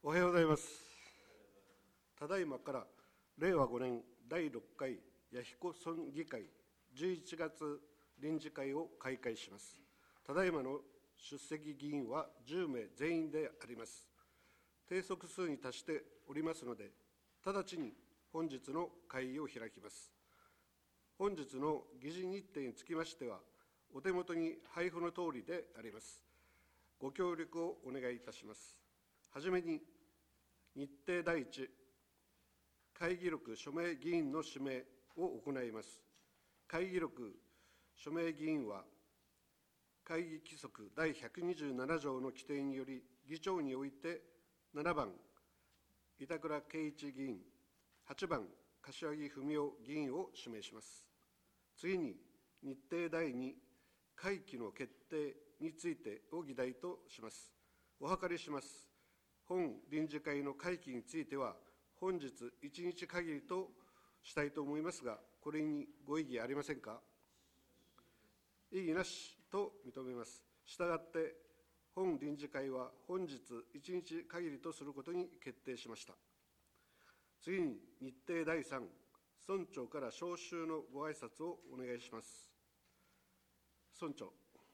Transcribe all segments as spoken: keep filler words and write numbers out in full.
おはようございます。ただいまかられいわごねんだいろっかい弥彦村議会じゅういちがつ臨時会を開会します。ただいまの出席議員はじゅうめい全員であります。定則数に達しておりますので、直ちに本日の会議を開きます。本日の議事日程につきましては、お手元に配布のとおりであります。ご協力をお願いいたします。はじめに、日程第一、会議録署名議員の指名を行います。会議録署名議員は、会議規則だいひゃくにじゅうななじょうの規定により、議長においてななばん、板倉圭一議員、はちばん、柏木文雄議員を指名します。次に、日程第二、会期の決定についてを議題とします。お諮りします。本臨時会の会期については、本日いちにち限りとしたいと思いますが、これにご異議ありませんか。異議なしと認めます。したがって、本臨時会は本日いちにち限りとすることに決定しました。次に、日程第三、村長から召集のご挨拶をお願いします。村長。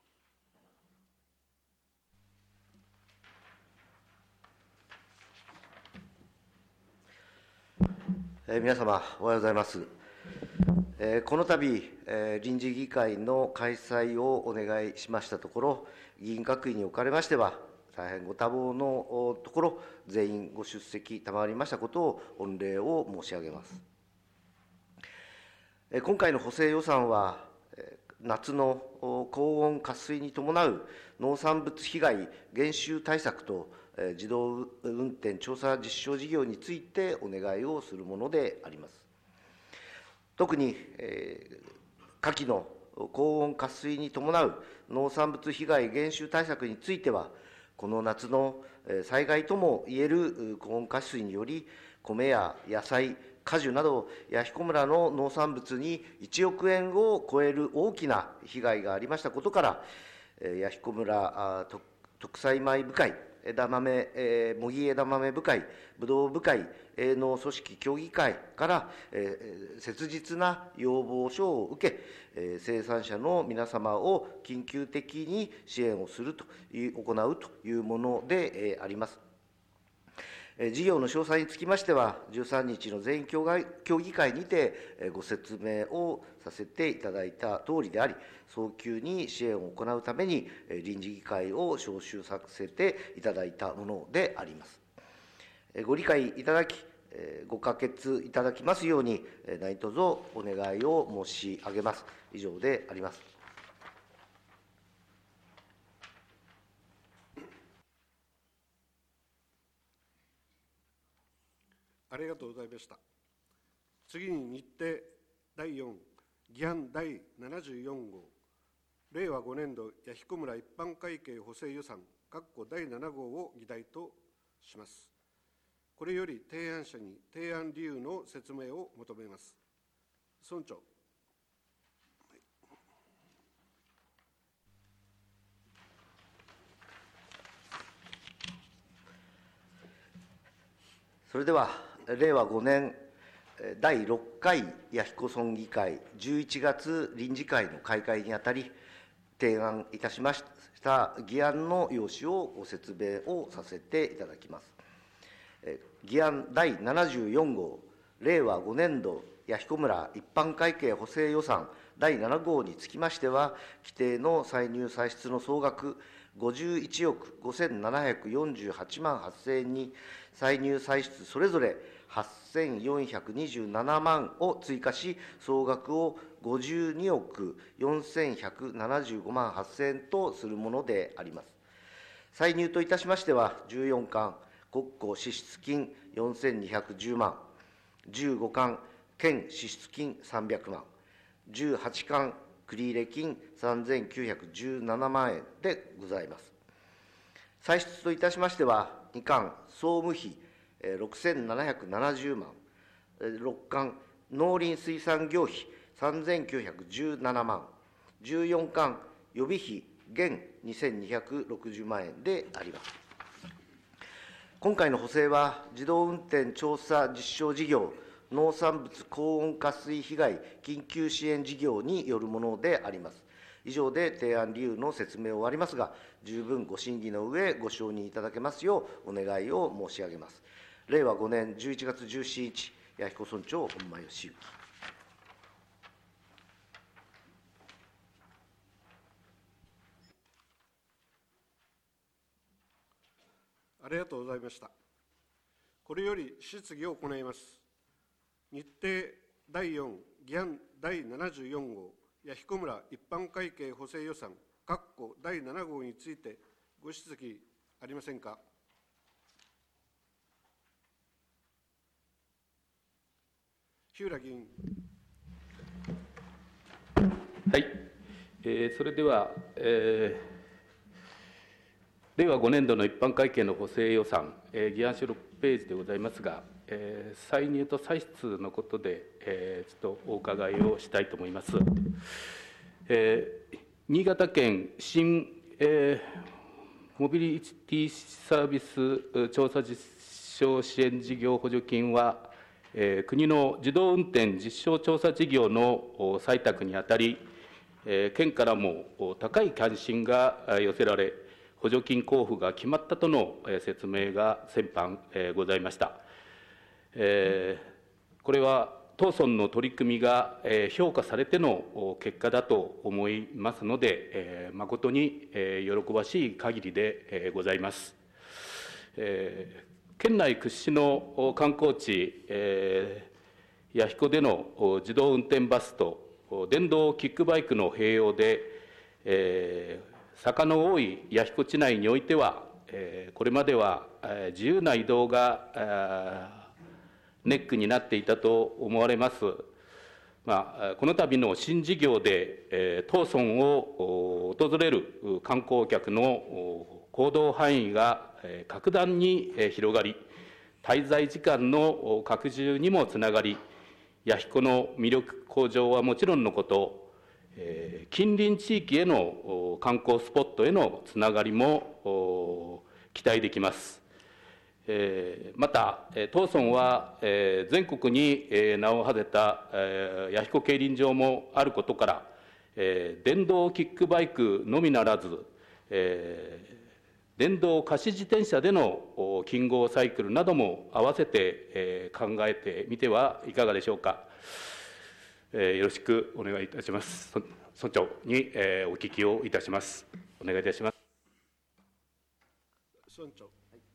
えー、皆様、おはようございます。えー、この度、えー、臨時議会の開催をお願いしましたところ、議員各位におかれましては、大変ご多忙のところ、全員ご出席賜りましたことを御礼を申し上げます。えー、今回の補正予算は、えー、夏の高温渇水に伴う農産物被害減収対策と自動運転調査実証事業についてお願いをするものであります。特に、えー、夏季の高温渇水に伴う農産物被害減収対策については、この夏の災害ともいえる高温渇水により、米や野菜、果樹など弥彦村の農産物にいちおくえんを超える大きな被害がありましたことから、弥彦村特栽米部会、枝豆、えー、模擬枝豆部会、ぶどう部会、営農組織協議会から、えー、切実な要望書を受け、えー、生産者の皆様を緊急的に支援をするという、行うというもので、えー、あります。事業の詳細につきましては、じゅうさんにちの全員協議会にてご説明をさせていただいたとおりであり、早急に支援を行うために、臨時議会を招集させていただいたものであります。ご理解いただき、ご可決いただきますように、何卒お願いを申し上げます。以上であります。 ありがとうございました。次に日程だいよん、議案だいななじゅうよんごう、れいわごねんど弥彦村一般会計補正予算だいななごうを議題とします。これより提案者に提案理由の説明を求めます。村長。 それでは、れいわごねんだいろっかい弥彦村議会じゅういちがつ臨時会の開会にあたり、提案いたしました議案の要旨をご説明をさせていただきます。議案だいななじゅうよんごう、れいわごねんど弥彦村一般会計補正予算だいななごうにつきましては、規定の歳入歳出の総額ごじゅういちおくごせんななひゃくよんじゅうはちまんはっせんえんに、歳入歳出それぞれはっせんよんひゃくにじゅうななまんを追加し、総額をごじゅうにおくよんせんひゃくななじゅうごまんはっせんえんとするものであります。歳入といたしましては、じゅうよんかん、国庫支出金よんせんにひゃくじゅうまん、じゅうごかん、県支出金さんびゃくまん、じゅうはちかん、繰入金さんぜんきゅうひゃくじゅうななまんえんでございます。歳出といたしましては、にかん、総務費ろくせんななひゃくななじゅうまん、ろっかん、農林水産業費さんぜんきゅうひゃくじゅうななまん、じゅうよんかん、予備費減にせんにひゃくろくじゅうまんえんであります。 今回の補正は、自動運転調査実証事業、農産物高温渇水被害緊急支援事業によるものであります。以上で提案理由の説明を終わりますが、十分ご審議の上、ご承認いただけますようお願いを申し上げます。れいわごねんじゅういちがつじゅうしちにち、弥彦村長、本間義行。 ありがとうございました。これより質疑を行います。日程だいよん議案だいななじゅうよんごう、弥彦村一般会計補正予算だいななごうについてご質疑ありませんか。日浦議員。 はい、えー、それでは、えー、れいわごねんどの一般会計の補正予算、えー、議案書ろくページでございますが、えー、歳入と歳出のことで、えー、ちょっとお伺いをしたいと思います。えー、新潟県新、えー、モビリティサービス調査実証支援事業補助金は、えー、国の自動運転実証調査事業の採択にあたり、えー、県からも高い関心が寄せられ、補助金交付が決まったとの説明が先般、えー、ございました。えー、これは当村の取り組みが、えー、評価されての結果だと思いますので、えー、誠に、えー、喜ばしい限りで、えー、ございます。えー、県内屈指の観光地、えー、弥彦での自動運転バスと電動キックバイクの併用で、えー、坂の多い弥彦地内においては、えー、これまでは、えー、自由な移動がネックになっていたと思われます。まあ、この度の新事業で、えー、当村を訪れる観光客の行動範囲が格段に広がり、滞在時間の拡充にもつながり、弥彦の魅力向上はもちろんのこと、えー、近隣地域への観光スポットへのつながりも期待できます。また、当村は全国に名を馳せた弥彦競輪場もあることから、電動キックバイクのみならず、電動貸し自転車での金剛サイクルなども合わせて考えてみてはいかがでしょうか。よろしくお願いいたします。村長にお聞きをいたします。お願いいたします。 村長。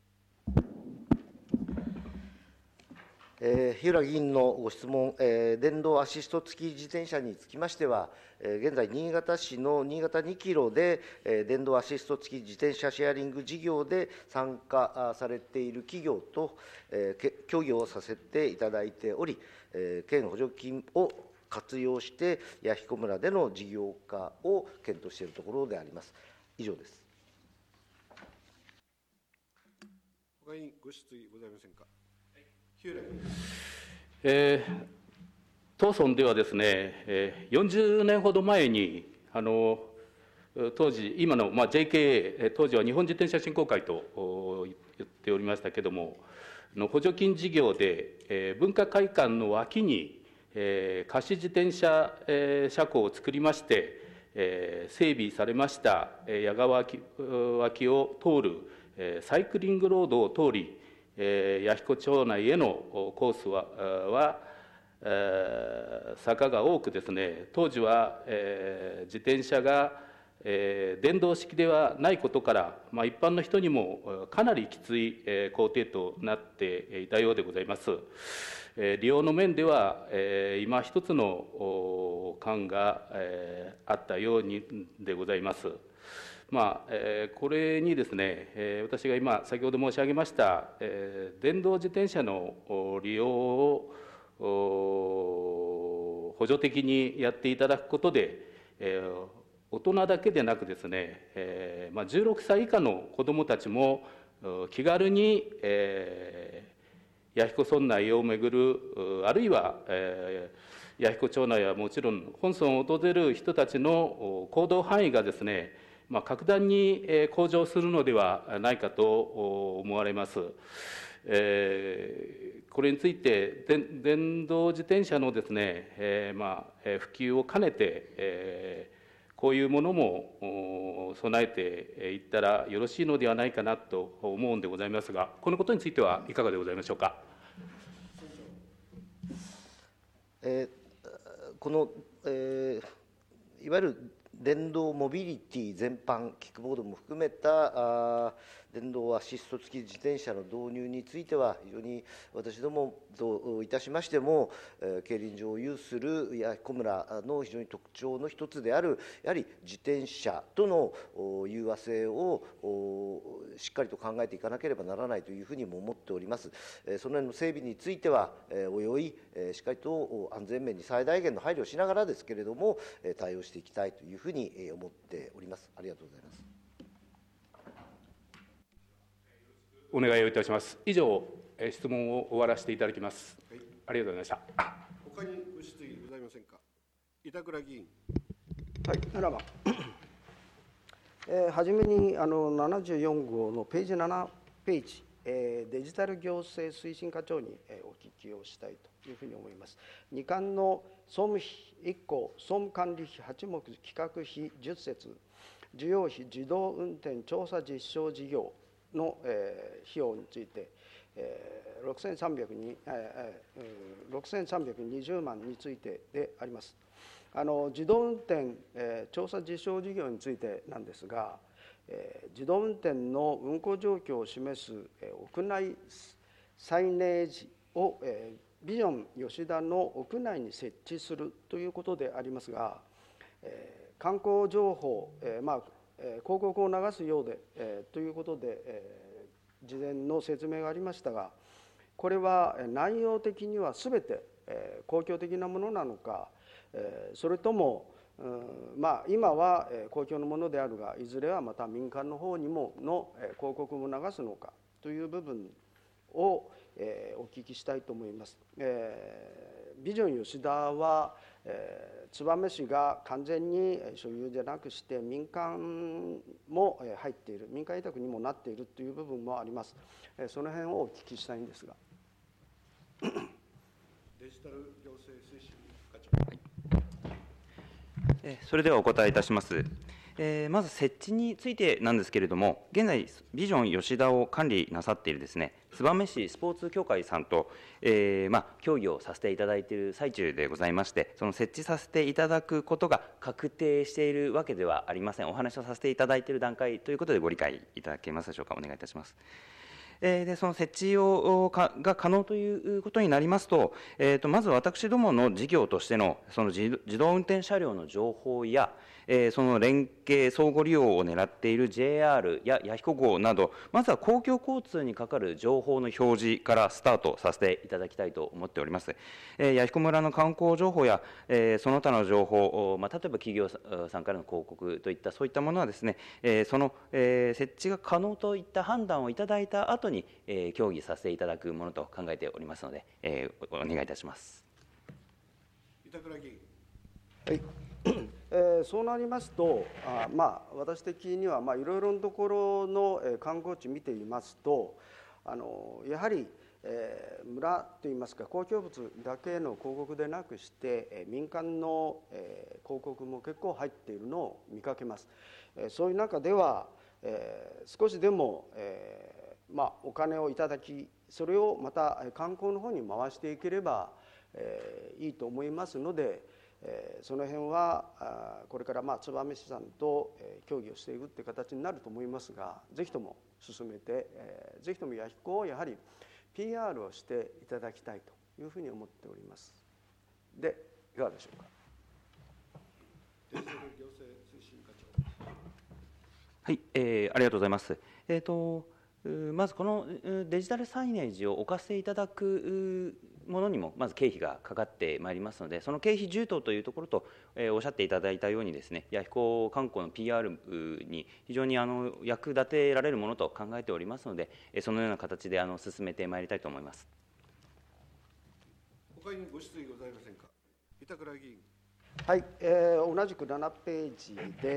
えー、日浦議員のご質問、えー、電動アシスト付き自転車につきましては、えー、現在、新潟市の新潟にキロで、えー、電動アシスト付き自転車シェアリング事業で参加されている企業と、えー、協議をさせていただいており、えー、県補助金を活用して、弥彦村での事業化を検討しているところであります。以上です。 他にご質疑ございませんか。 えー、当村ではですね、えー、よんじゅうねんほど前に、あの当時、今の、まあ、ジェイケーエー、当時は日本自転車振興会と言っておりましたけれども、の補助金事業で、えー、文化会館の脇に、えー、貸し自転車、えー、車庫を作りまして、えー、整備されました、えー、矢川脇脇を通る、えー、サイクリングロードを通り、えー、弥彦町内へのコースは、はえー、坂が多くですね、当時は、えー、自転車が、えー、電動式ではないことから、まあ、一般の人にもかなりきつい、えー、工程となっていたようでございます。えー、利用の面では、えー、今一つの感が、えー、あったようにでございます。まあえー、これにですね、えー、私が今、先ほど申し上げました、えー、電動自転車の利用を補助的にやっていただくことで、えー、大人だけでなくですね、えーまあ、じゅうろくさい以下の子どもたちも気軽に、えー、弥彦村内を巡る、あるいは、えー、弥彦町内はもちろん、本村を訪れる人たちの行動範囲がですね、 まあ、格段に向上するのではないかと思われます。えー、これについて電動自転車のですね、えーまあ、普及を兼ねて、えー、こういうものも備えていったらよろしいのではないかなと思うんでございますが、このことについてはいかがでございましょうか。 えー、この、えー、いわゆる電動モビリティ全般、キックボードも含めたあ電動アシスト付き自転車の導入については、非常に私どもといたしましても、えー、競輪場を有する弥彦村の非常に特徴の一つである、やはり自転車との融和性をしっかりと考えていかなければならないというふうにも思っております。えー、その辺の整備については、えー、おいおい、えー、しっかりと安全面に最大限の配慮をしながらですけれども、えー、対応していきたいというふうに思っております。ありがとうございます。 お願いをいたします。以上、質問を終わらせていただきます。はい、ありがとうございました。 他にご質疑ございませんか。板倉議員。 はい、ならば、えー、初めにあのななじゅうよん号のページななページ、えー、デジタル行政推進課長に、えー、お聞きをしたいというふうに思います。に巻の総務費いっ項、総務管理費はち目企画費じゅっ節、需要費自動運転調査実証事業の、えー、費用について、えー、ろくせんさんびゃくにじゅうまんについてであります。あの自動運転、えー、調査実証事業についてなんですが、えー、自動運転の運行状況を示す、えー、屋内サイネージを、えー、ビジョン吉田の屋内に設置するということでありますが、えー、観光情報、えーまあえー、広告を流すようで、えー、ということで、えー、事前の説明がありましたが、これは内容的にはすべて、えー、公共的なものなのか、えー、それとも、うんまあ、今は公共のものであるが、いずれはまた民間の方にもの広告も流すのかという部分を、えー、お聞きしたいと思います。えー、ビジョン吉田は、えー、燕市が完全に所有じゃなくして民間も入っている、民間委託にもなっているという部分もあります。その辺をお聞きしたいんですが。 デジタル行政推進課長。はい、 それではお答えいたします。えー、まず設置についてなんですけれども、現在、ビジョン吉田を管理なさっているですね、燕市スポーツ協会さんと、えーまあ、協議をさせていただいている最中でございまして、その設置させていただくことが確定しているわけではありません。お話をさせていただいている段階ということでご理解いただけますでしょうか。お願いいたします。でその設置をかが可能ということになりますと、えー、とまず私どもの事業としてのその自動運転車両の情報や、えー、その連携相互利用を狙っている ジェイアール や弥彦号など、まずは公共交通にかかる情報の表示からスタートさせていただきたいと思っております。えー、弥彦村の観光情報や、えー、その他の情報、まあ、例えば企業さんからの広告といったそういったものはですね、えー、その、えー、設置が可能といった判断をいただいた後に、えー、協議させていただくものと考えておりますので、えー、お願いいたします。 板倉議員。 はい、えー、そうなりますと、あまあ、私的には、まあ、いろいろなところの、えー、観光地見ていますと、あのやはり、えー、村といいますか公共物だけの広告でなくして、えー、民間の、えー、広告も結構入っているのを見かけます。えー、そういう中では、えー、少しでも、えーまあ、お金をいただき、それをまた観光の方に回していければ、えー、いいと思いますので、えー、その辺はあこれから、まあ、燕市さんと、えー、協議をしていくっていう形になると思いますが、ぜひとも進めて、えー、ぜひとも弥彦をやはり ピーアール をしていただきたいというふうに思っております。で、いかがでしょうか。 デジタル行政推進課長。 はい、えー、ありがとうございます。えーとまずこのデジタルサイネージを置かせていただくものにもまず経費がかかってまいりますので、その経費充当というところと、えー、おっしゃっていただいたようにですね、弥彦観光の ピーアール に非常にあの役立てられるものと考えておりますので、そのような形であの進めてまいりたいと思います。 他にご質疑ございませんか。板倉議員。 はい、えー、同じくななページで、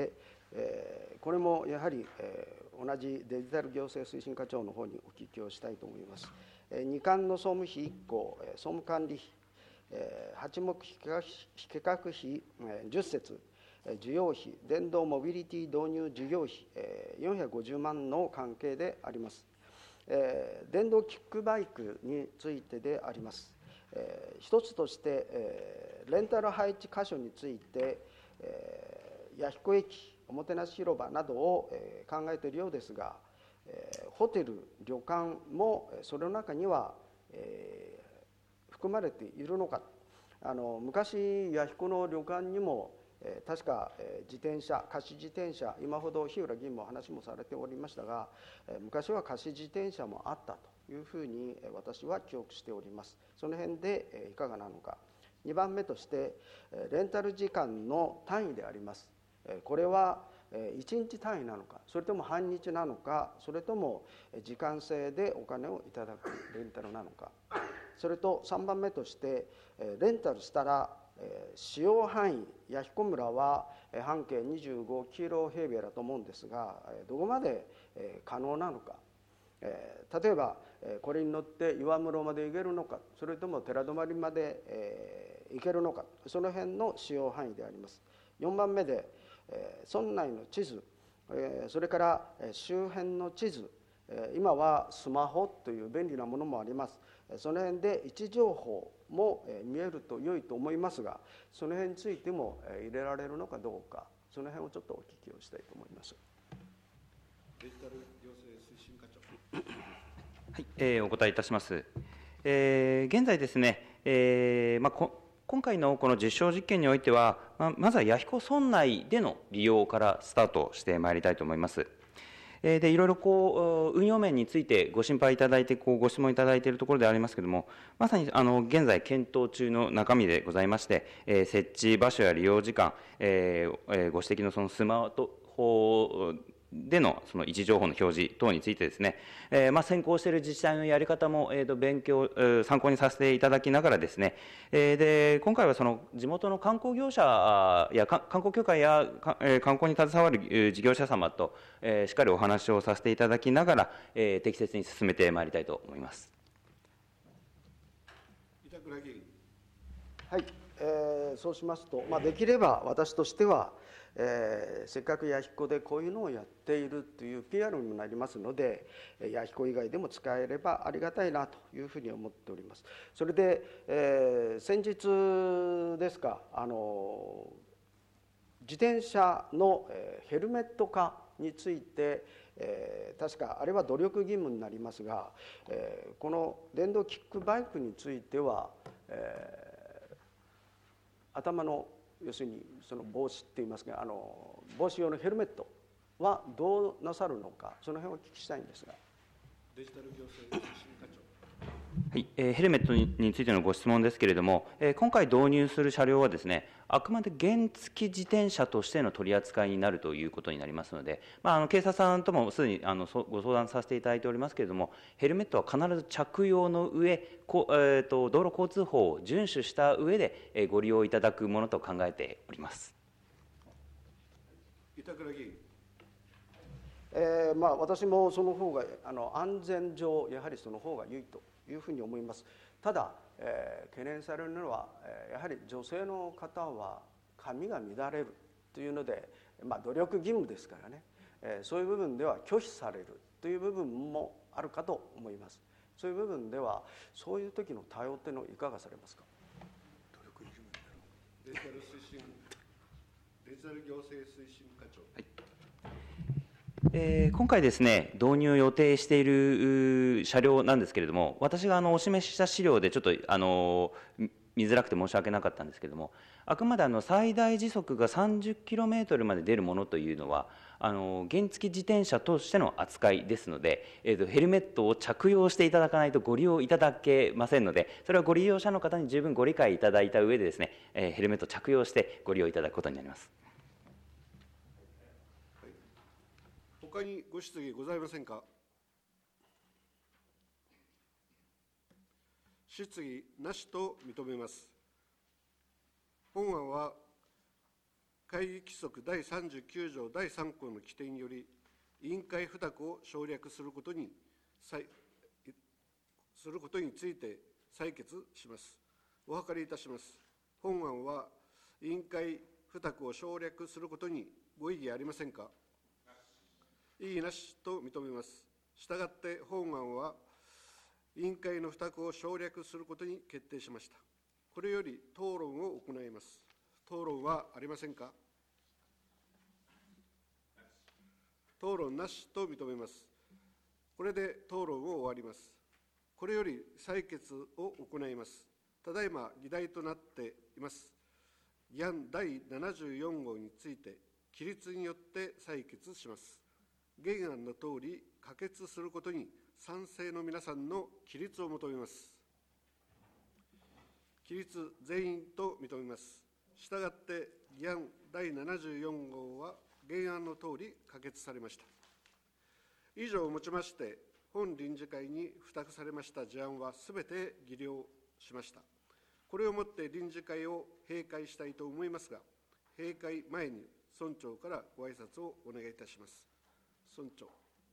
えー、これもやはり、えー、同じデジタル行政推進課長の方にお聞きをしたいと思います。えー、にかんの総務費いっこう、総務管理費、えー、はち目比較費、えー、じゅっ節、需要費、電動モビリティ導入事業費、えー、よんひゃくごじゅうまんの関係であります。えー、電動キックバイクについてであります。えー、一つとして、えー、レンタル配置箇所について、えー、弥彦駅、おもてなし広場などを、えー、考えているようですが、えー、ホテル、旅館もその中には、えー、含まれているのか。あの昔、弥彦の旅館にもえー、確か、えー、自転車、貸し自転車、今ほど日浦議員も話もされておりましたが、えー、昔は貸し自転車もあったというふうに、えー、私は記憶しております。その辺で、えー、いかがなのか。にばんめとして、えー、レンタル時間の単位であります。えー、これは、えー、いちにち単位なのか、それとも半日なのか、それとも時間制でお金をいただくレンタルなのか。それとさんばんめとして、えー、レンタルしたら使用範囲、弥彦村は半径にじゅうごキロ平米だと思うんですが、どこまで可能なのか。例えばこれに乗って岩室まで行けるのか、それとも寺泊まで行けるのか、その辺の使用範囲であります。よんばんめで村内の地図、それから周辺の地図、今はスマホという便利なものもあります。その辺で位置情報も見えると良いと思いますが、その辺についても入れられるのかどうか、その辺をちょっとお聞きをしたいと思います。 デジタル行政推進課長。 はい、えー、お答えいたします。えー、現在ですね、えーまあ、こ今回のこの実証実験においては、まあ、まずは弥彦村内での利用からスタートしてまいりたいと思います。でいろいろこう運用面についてご心配いただいてこうご質問いただいているところでありますけれども、まさにあの現在検討中の中身でございまして、えー、設置場所や利用時間、えー、ご指摘のそのスマートフォンでのその位置情報の表示等についてですね、えーまあ、先行している自治体のやり方も、えー、と勉強、えー、参考にさせていただきながらですね、えー、で今回はその地元の観光業者や観光協会や、えー、観光に携わる事業者様と、えー、しっかりお話をさせていただきながら、えー、適切に進めてまいりたいと思います。 板倉議員。 はい、えー、そうしますと、まあ、できれば私としては、えー、せっかく弥彦でこういうのをやっているという ピーアール にもなりますので、弥彦以外でも使えればありがたいなというふうに思っております。それで、えー、先日ですか、あの自転車の、えー、ヘルメット化について、えー、確かあれは努力義務になりますが、えー、この電動キックバイクについては、えー、頭の要するにその帽子っていいますか、あの帽子用のヘルメットはどうなさるのか、その辺をお聞きしたいんですが。 デジタル行政推進課長。 はい、えー、ヘルメットにについてのご質問ですけれども、えー、今回導入する車両はですね、あくまで原付自転車としての取り扱いになるということになりますので、まあ、あの警察さんともすでにあのご相談させていただいておりますけれども、ヘルメットは必ず着用の上、こえー、と道路交通法を遵守した上で、えー、ご利用いただくものと考えております。 板倉議員。 えーまあ、私もその方があの安全上やはりその方が良いというふうに思います。ただ、えー、懸念されるのは、えー、やはり女性の方は髪が乱れるというので、まあ、努力義務ですからね、えー、そういう部分では拒否されるという部分もあるかと思います。そういう部分ではそういう時の対応っていうのはいかがされますか。 努力義務デジタル推進デジタル行政推進課長。はい。 えー、今回ですね、導入を予定している車両なんですけれども、私があのお示しした資料でちょっとあの見づらくて申し訳なかったんですけれども、あくまであの最大時速がさんじゅっキロメートルまで出るものというのは、あの原付自転車としての扱いですので、えーと、ヘルメットを着用していただかないとご利用いただけませんので、それはご利用者の方に十分ご理解いただいた上でですね、えー、ヘルメット着用してご利用いただくことになります。 他にご質疑ございませんか。質疑なしと認めます。本案は会議規則だいさんじゅうきゅう条だいさん項の規定により、委員会付託を省略することに、することについて採決します。お諮りいたします。本案は委員会付託を省略することにご異議ありませんか。異議なしと認めます。したがって本案は委員会の付託を省略することに決定しました。これより討論を行います。討論はありませんか。討論なしと認めます。これで討論を終わります。これより採決を行います。ただいま議題となっています議案だいななじゅうよん号について、起立によって採決します。原案のとおり、可決することに賛成の皆さんの起立を求めます。起立全員と認めます。したがって議案だいななじゅうよん号は原案のとおり可決されました。以上をもちまして、本臨時会に付託されました事案はすべて議了しました。これをもって臨時会を閉会したいと思いますが、閉会前に村長からご挨拶をお願いいたします。村長。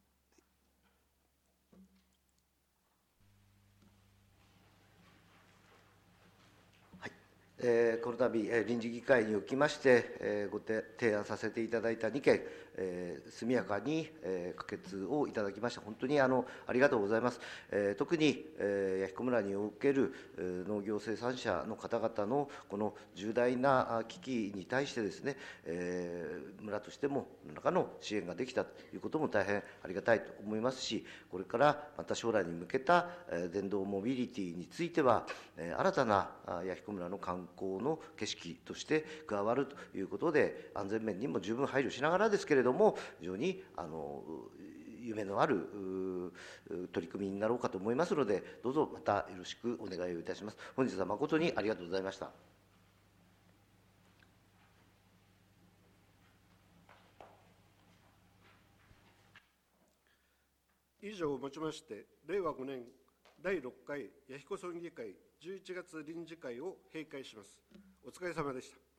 えー、この度、えー、臨時議会におきまして、えー、ご提案させていただいたにけん、えー、速やかに、えー、可決をいただきまして、本当にあのありがとうございます。えー、特に、えー、弥彦村における、えー、農業生産者の方々のこの重大な危機に対してですね、えー、村としても何らかの支援ができたということも大変ありがたいと思いますし、これからまた将来に向けた、えー、電動モビリティについては、えー、新たな弥彦村の観光の景色として加わるということで、安全面にも十分配慮しながらですけれども、非常にあの夢のある取り組みになろうかと思いますので、どうぞまたよろしくお願いをいたします。本日は誠にありがとうございました。 以上をもちまして、れいわごねんだいろっかい弥彦村議会じゅういちがつ臨時会を閉会します。お疲れ様でした。